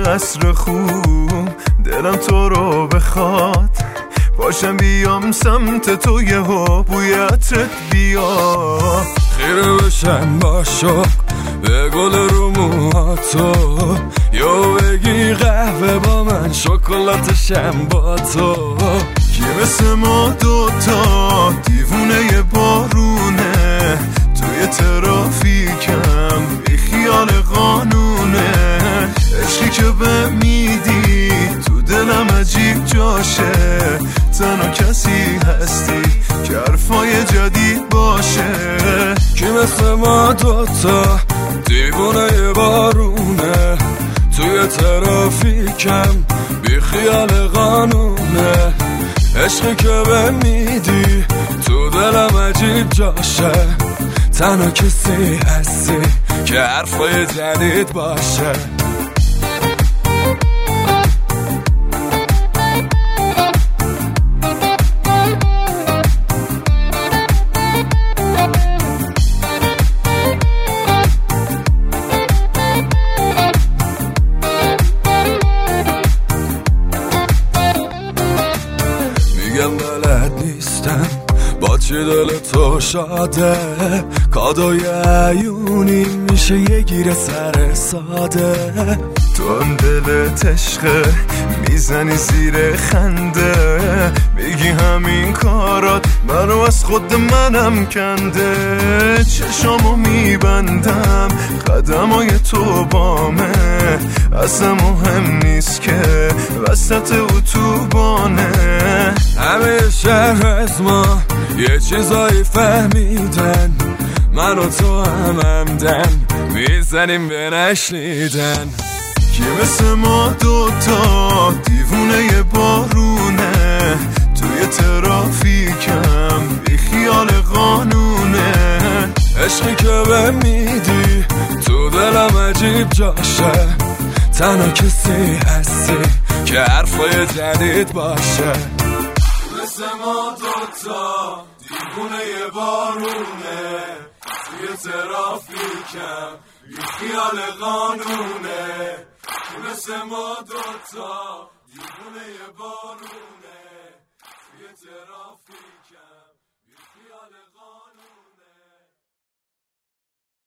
قصر خوب دلم تو رو بخواد، باشم بیام سمت تو یهو بوی عطرت بیاد. خیره بشم با شوق به گل رو موهاتو، یا بگی قهوه با من شکلاتشم با تو. کی مثل ما دوتا دیوونه بارونه، توی ترافیکم بی خیال قانونه. عشقی که به میدی تو دلم عجیب جاشه، تنها کسی هستی که حرفای جدید باشه. کی مثل ما دوتا دیوونه بارونه، توی ترافیکم بی خیال قانونه. عشقی که به میدی تو دلم عجیب جاشه، تنها کسی هستی که حرفای جدید باشه. میگم بلد نیستم با چی دل تو شاده، کادوی عیونی میشه یه گیر سر ساده. تو هم دلت عشقه میزنی زیر خنده، میگی همین کارات منو از خود منم کنده. چشامو میبندم قدمای تو بامه، اصلا مهم نیست که وسط اتوبانه. همه شهر از ما یه چیزایی فهمیدن، من و تو همدم میزنیم به نشنیدن. کی مثل ما دوتا دیوونه بارونه، توی ترافیکم بی خیال قانونه. عشقی که به میدی تو دلم عجیب جاشه، تنها کسی هستی که حرفای جدید باشه. مثل ما دوتا دیوونه بارونه، توی ترافیکم بی خیال قانونه. مثل ما دوتا دیوونه بارونه، توی ترافیکم بی خیال قانونه.